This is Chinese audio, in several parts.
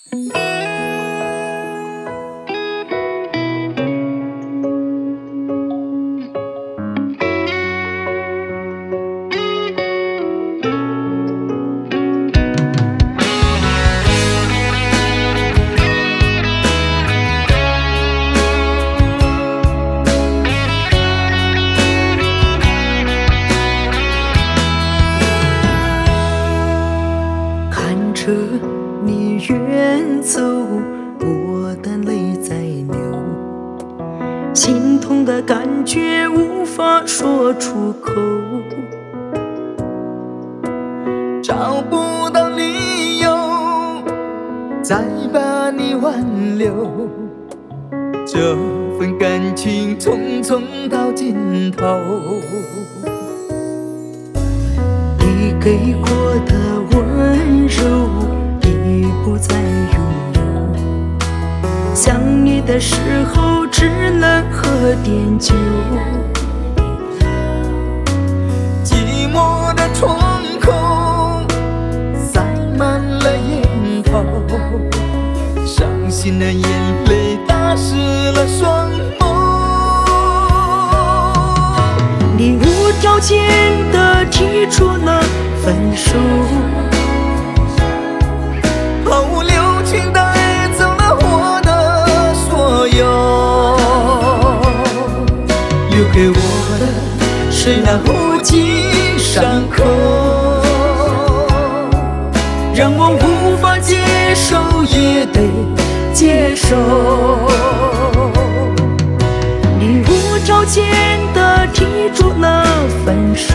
着你远走，我的泪在流，心痛的感觉无法说出口， 找不到理由再把你挽留，这份感情匆匆到尽头。 你给过的温柔已不再拥有，想你的时候只能喝点酒， 寂寞的窗口塞满了烟头，伤心的眼泪打湿了双眸。 你无条件地提出了分手， 毫无留情带走了我的所有，留给我的是那无尽伤口，让我无法接受也得接受。 你无条件地提出了分手，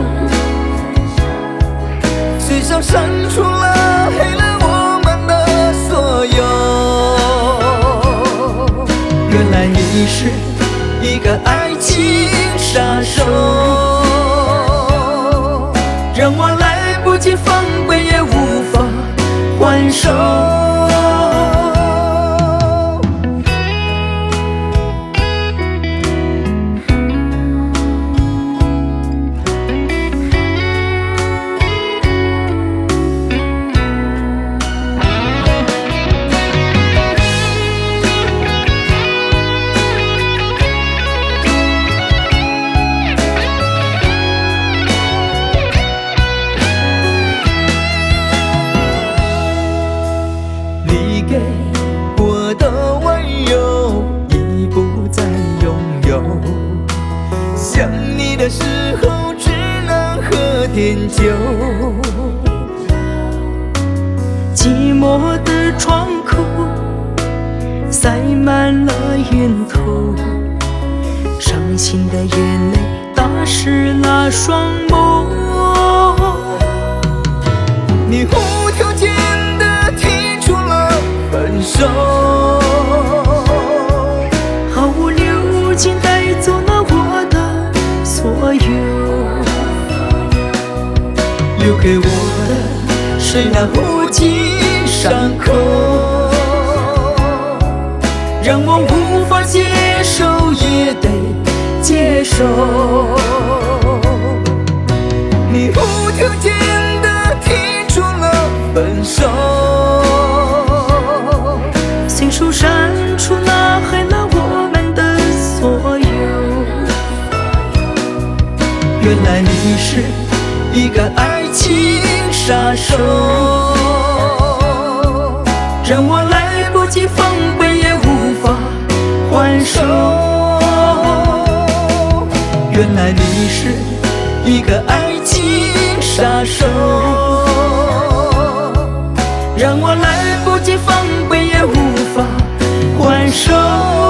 随手删除了黑了我们的所有。原来你是一个爱情杀手，让我来不及防备也无法还手。你给我的温柔已不再拥有，想你的时候只能喝点酒， 寂寞的窗口塞满了烟头，伤心的眼泪打湿了双眸。 你无条件地提出了分手， 毫无留情带走了我的所有， 留给我的是那无尽伤口，让我无法接受也得接受。你无条件地提出了分手， 随手删除了害了我们的所有。 原来你是一个爱情杀手，让我来不及防备也无法还手。原来你是一个爱情杀手，让我来不及防备也无法还手。